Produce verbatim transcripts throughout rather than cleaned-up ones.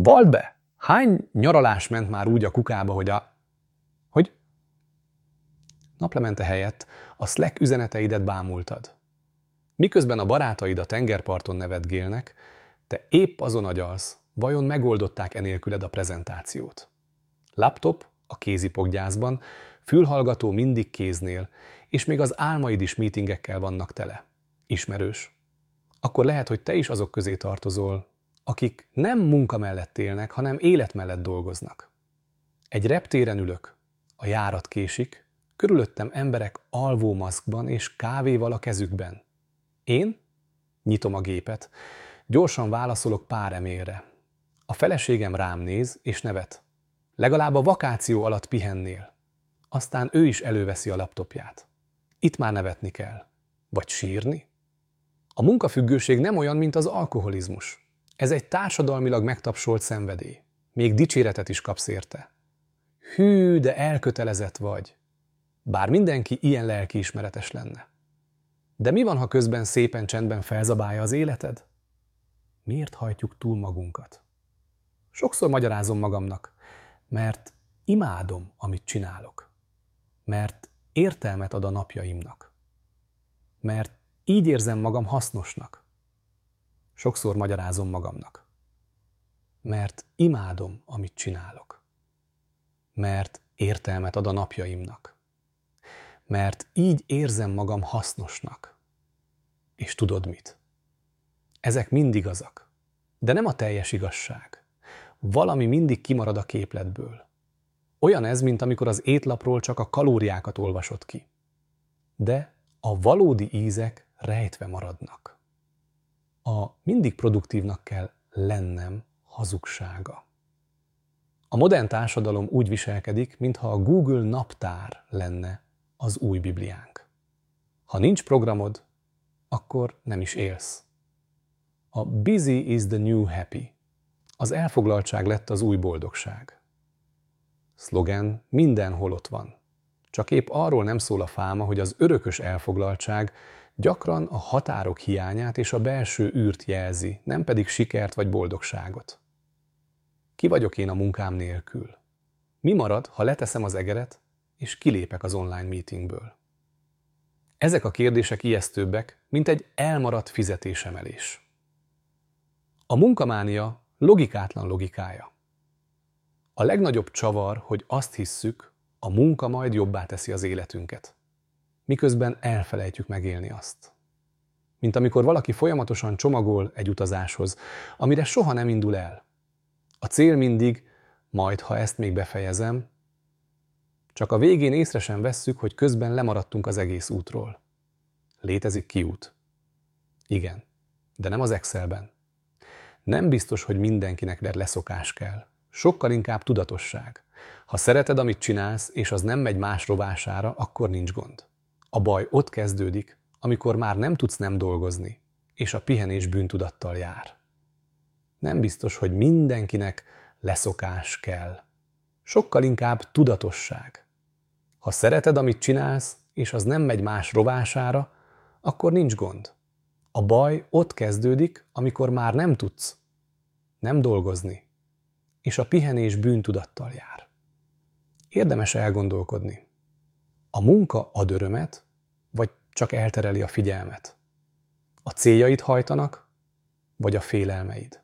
Vald be, hány nyaralás ment már úgy a kukába, hogy a... Hogy? Naplemente helyett a Slack üzeneteidet bámultad. Miközben a barátaid a tengerparton nevetgélnek, te épp azon agyalsz, vajon megoldották enélküled a prezentációt. Laptop a kézipoggyászban, fülhallgató mindig kéznél, és még az álmaid is meetingekkel vannak tele. Ismerős? Akkor lehet, hogy te is azok közé tartozol, akik nem munka mellett élnek, hanem élet mellett dolgoznak. Egy reptéren ülök, a járat késik, körülöttem emberek alvómaszkban és kávéval a kezükben. Én nyitom a gépet, gyorsan válaszolok pár emélre. A feleségem rám néz és nevet. Legalább a vakáció alatt pihennél. Aztán ő is előveszi a laptopját. Itt már nevetni kell. Vagy sírni? A munkafüggőség nem olyan, mint az alkoholizmus. Ez egy társadalmilag megtapsolt szenvedély. Még dicséretet is kapsz érte. Hű, de elkötelezett vagy. Bár mindenki ilyen lelkiismeretes lenne. De mi van, ha közben szépen csendben felzabálja az életed? Miért hajtjuk túl magunkat? Sokszor magyarázom magamnak, mert imádom, amit csinálok. Mert értelmet ad a napjaimnak. Mert így érzem magam hasznosnak. Sokszor magyarázom magamnak. Mert imádom, amit csinálok. Mert értelmet ad a napjaimnak. Mert így érzem magam hasznosnak. És tudod mit? Ezek mind igazak, de nem a teljes igazság. Valami mindig kimarad a képletből. Olyan ez, mint amikor az étlapról csak a kalóriákat olvasod ki. De a valódi ízek rejtve maradnak. A mindig produktívnak kell lennem hazugsága. A modern társadalom úgy viselkedik, mintha a Google naptár lenne az új Bibliánk. Ha nincs programod, akkor nem is élsz. A busy is the new happy. Az elfoglaltság lett az új boldogság. Szlogen mindenhol ott van. Csak épp arról nem szól a fáma, hogy az örökös elfoglaltság gyakran a határok hiányát és a belső űrt jelzi, nem pedig sikert vagy boldogságot. Ki vagyok én a munkám nélkül? Mi marad, ha leteszem az egeret, és kilépek az online meetingből? Ezek a kérdések ijesztőbbek, mint egy elmaradt fizetésemelés. A munkamánia logikátlan logikája. A legnagyobb csavar, hogy azt hisszük, a munka majd jobbá teszi az életünket. Miközben elfelejtjük megélni azt. Mint amikor valaki folyamatosan csomagol egy utazáshoz, amire soha nem indul el. A cél mindig, majd ha ezt még befejezem, csak a végén észre sem vesszük, hogy közben lemaradtunk az egész útról. Létezik kiút. Igen, de nem az Excelben. Nem biztos, hogy mindenkinek leszokás kell. Sokkal inkább tudatosság. Ha szereted, amit csinálsz, és az nem megy más rovására, akkor nincs gond. A baj ott kezdődik, amikor már nem tudsz nem dolgozni, és a pihenés bűntudattal jár. Nem biztos, hogy mindenkinek leszokás kell. Sokkal inkább tudatosság. Ha szereted, amit csinálsz, és az nem megy más rovására, akkor nincs gond. A baj ott kezdődik, amikor már nem tudsz nem dolgozni, és a pihenés bűntudattal jár. Érdemes elgondolkodni. A munka ad örömet, vagy csak eltereli a figyelmet? A céljaid hajtanak, vagy a félelmeid?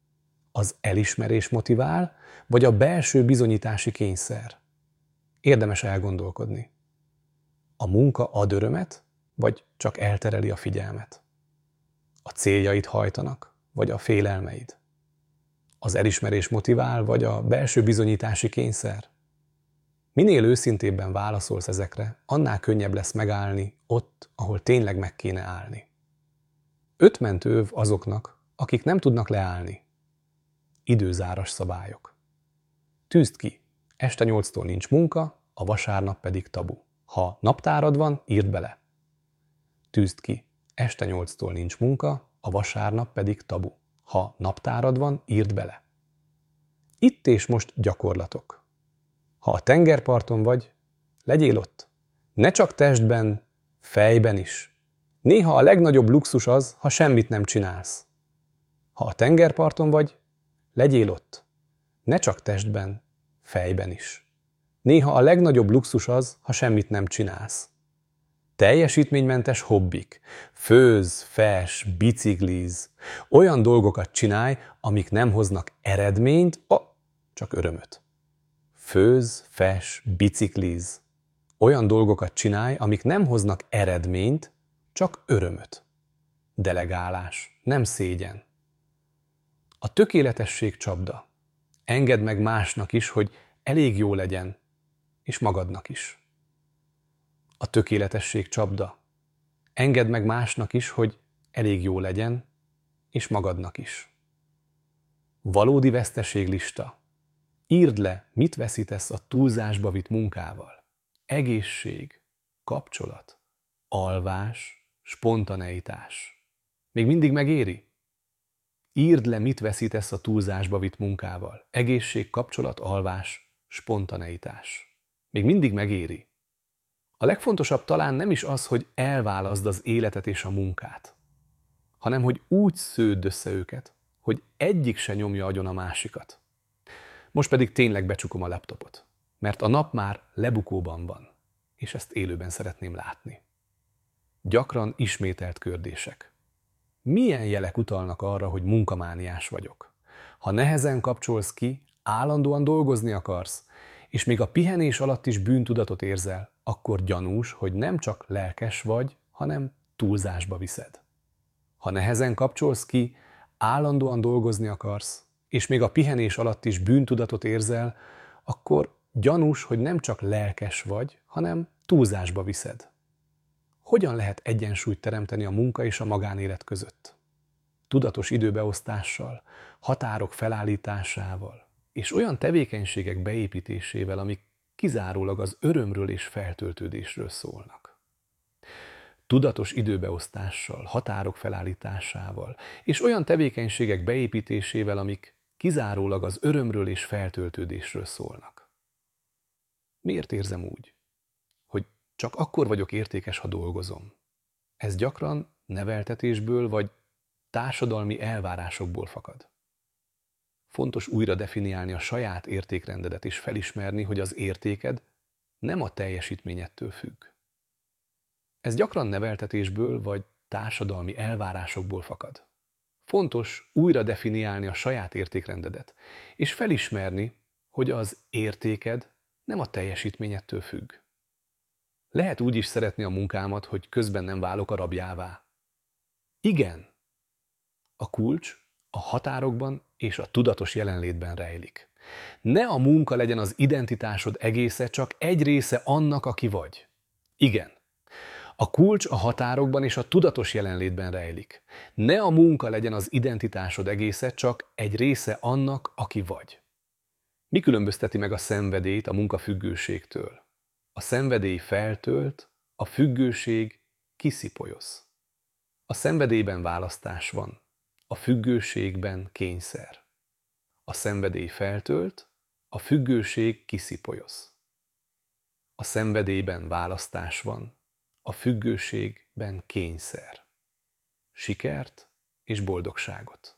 Az elismerés motivál, vagy a belső bizonyítási kényszer? Érdemes elgondolkodni. A munka ad örömet, vagy csak eltereli a figyelmet? A céljaid hajtanak, vagy a félelmeid? Az elismerés motivál, vagy a belső bizonyítási kényszer? Minél őszintébben válaszolsz ezekre, annál könnyebb lesz megállni ott, ahol tényleg meg kéne állni. Öt mentőv azoknak, akik nem tudnak leállni. Időzáras szabályok. Tűzd ki, este nyolctól nincs munka, a vasárnap pedig tabu. Ha naptárad van, írd bele. Tűzd ki, este nyolctól nincs munka, a vasárnap pedig tabu. Ha naptárad van, írd bele. Itt és most gyakorlatok. Ha a tengerparton vagy, legyél ott. Ne csak testben, fejben is. Néha a legnagyobb luxus az, ha semmit nem csinálsz. Ha a tengerparton vagy, legyél ott. Ne csak testben, fejben is. Néha a legnagyobb luxus az, ha semmit nem csinálsz. Teljesítménymentes hobbik, főz, fes, bicikliz, olyan dolgokat csinálj, amik nem hoznak eredményt, a, csak örömöt. Főz, fes, bicikliz, olyan dolgokat csinálj, amik nem hoznak eredményt, csak örömöt. Delegálás, nem szégyen. A tökéletesség csapda. Engedd meg másnak is, hogy elég jó legyen, és magadnak is. A tökéletesség csapda. Engedd meg másnak is, hogy elég jó legyen, és magadnak is. Valódi veszteséglista. Írd le, mit veszítesz a túlzásba vitt munkával. Egészség, kapcsolat, alvás, spontaneitás. Még mindig megéri? Írd le, mit veszítesz a túlzásba vitt munkával. Egészség, kapcsolat, alvás, spontaneitás. Még mindig megéri? A legfontosabb talán nem is az, hogy elválaszd az életet és a munkát, hanem hogy úgy sződd össze őket, hogy egyik se nyomja agyon a másikat. Most pedig tényleg becsukom a laptopot, mert a nap már lebukóban van, és ezt élőben szeretném látni. Gyakran ismételt kérdések. Milyen jelek utalnak arra, hogy munkamániás vagyok? Ha nehezen kapcsolsz ki, állandóan dolgozni akarsz, és még a pihenés alatt is bűntudatot érzel, akkor gyanús, hogy nem csak lelkes vagy, hanem túlzásba viszed. Ha nehezen kapcsolsz ki, állandóan dolgozni akarsz, és még a pihenés alatt is bűntudatot érzel, akkor gyanús, hogy nem csak lelkes vagy, hanem túlzásba viszed. Hogyan lehet egyensúlyt teremteni a munka és a magánélet között? Tudatos időbeosztással, határok felállításával, és olyan tevékenységek beépítésével, amik kizárólag az örömről és feltöltődésről szólnak. Tudatos időbeosztással, határok felállításával, és olyan tevékenységek beépítésével, amik kizárólag az örömről és feltöltődésről szólnak. Miért érzem úgy, hogy csak akkor vagyok értékes, ha dolgozom? Ez gyakran neveltetésből vagy társadalmi elvárásokból fakad. Fontos újra definiálni a saját értékrendedet és felismerni, hogy az értéked nem a teljesítményettől függ. Ez gyakran neveltetésből vagy társadalmi elvárásokból fakad. Fontos újra definiálni a saját értékrendedet, és felismerni, hogy az értéked nem a teljesítményettől függ. Lehet úgy is szeretni a munkámat, hogy közben nem válok a rabjává. Igen, a kulcs a határokban és a tudatos jelenlétben rejlik. Ne a munka legyen az identitásod egésze, csak egy része annak, aki vagy. Igen. A kulcs a határokban és a tudatos jelenlétben rejlik. Ne a munka legyen az identitásod egésze, csak egy része annak, aki vagy. Mi különbözteti meg a szenvedélyt a munkafüggőségtől? A szenvedély feltölt, a függőség kiszipolyoz. A szenvedélyben választás van, a függőségben kényszer. A szenvedély feltölt, a függőség kiszipolyoz. A szenvedélyben választás van, a függőségben kényszer. Sikert és boldogságot.